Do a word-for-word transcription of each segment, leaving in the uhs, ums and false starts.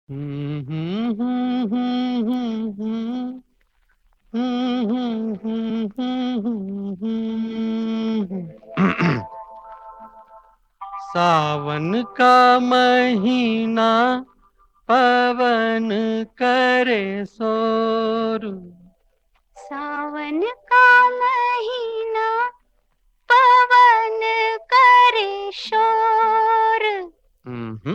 हम्म, हम्म, हम्म, हम्म, हम्म, हम्म, हम्म, हम्म, हम्म। सावन का महीना पवन करे शोर। सावन का महीना पवन करे शोर। हम्म,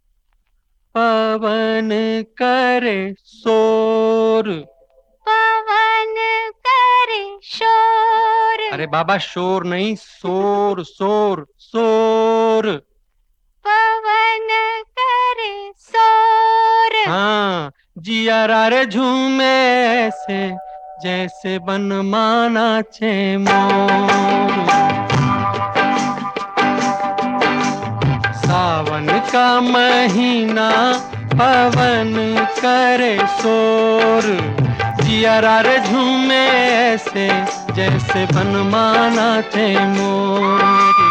पवन करे शोर। पवन करे शोर। अरे बाबा, शोर नहीं, शोर शोर शोर। पवन करे शोर। हाँ, जिया रे झूमे ऐसे जैसे बनमाना छे मोर। सावन का महीना पवन करे शोर। जिया रे झूमे ऐसे जैसे बनमाना थे मोर।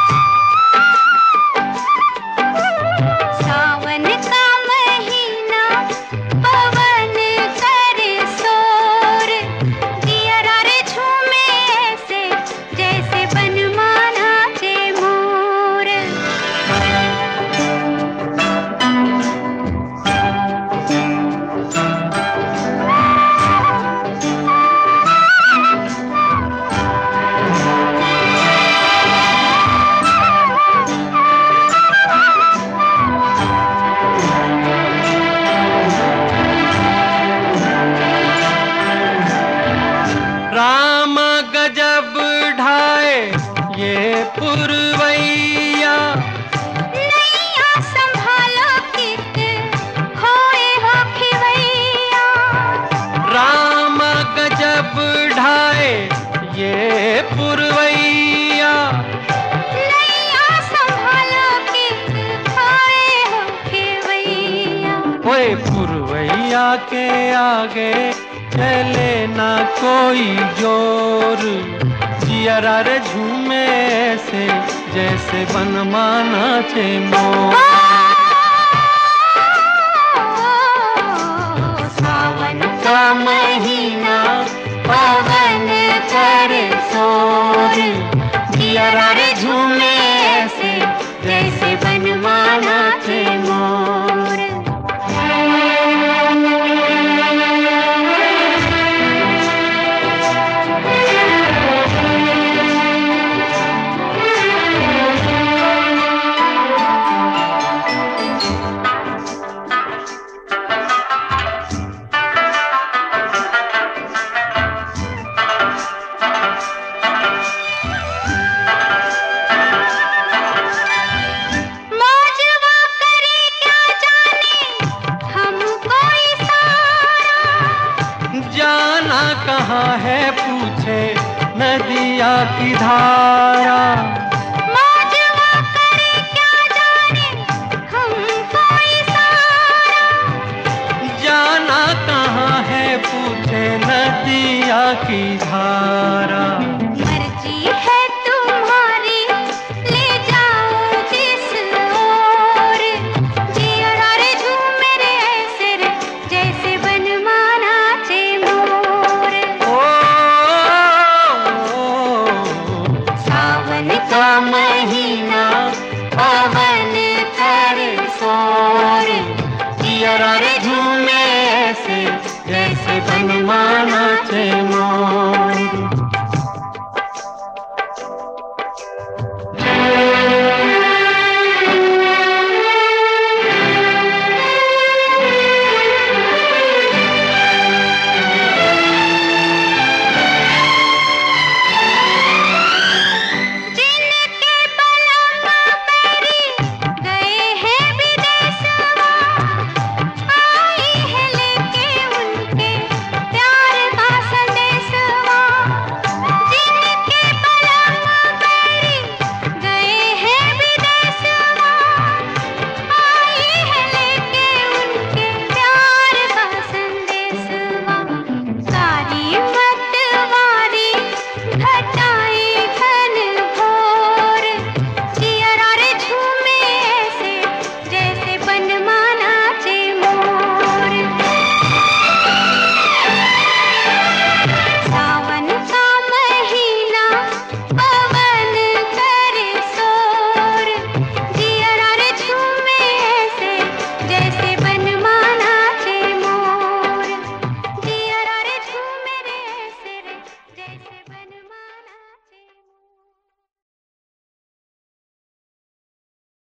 सावन का महीना पवन करे शोर। जिया रे झूमे ऐसे जैसे बनमाना चे मोर। राम गजब ढाए ये पुरवैया। नैया संभालो कित खोए हो खिवैया। राम गजब ढाए ये पुरवैया। नैया संभालो कित खोए हो खिवैया। ओए पुरवैया के आगे चले ना कोई जोर। जिया रे झूमे ऐसे जैसे बनमाना चे मोर। सावन का महीना पवन करे शोर। जिया रे झूमे ऐसे जैसे बनमाना चे मोर। मौजवा करे क्या जाने हमको इशारा। जाना कहाँ है पूछे नदिया की धारा। मौजवा करे क्या जाने हमको इशारा। जाना कहाँ है पूछे नदिया की धारा। मर्जी है तुम्हारी ले जाओ जिस ओर। जिया रे झूमे रे ऐसे रे जैसे बनमाना चे मोर। ओ, सावन का महीना पवन करे शोर। जिया रे झूमे ऐसे जैसे बनमाना चे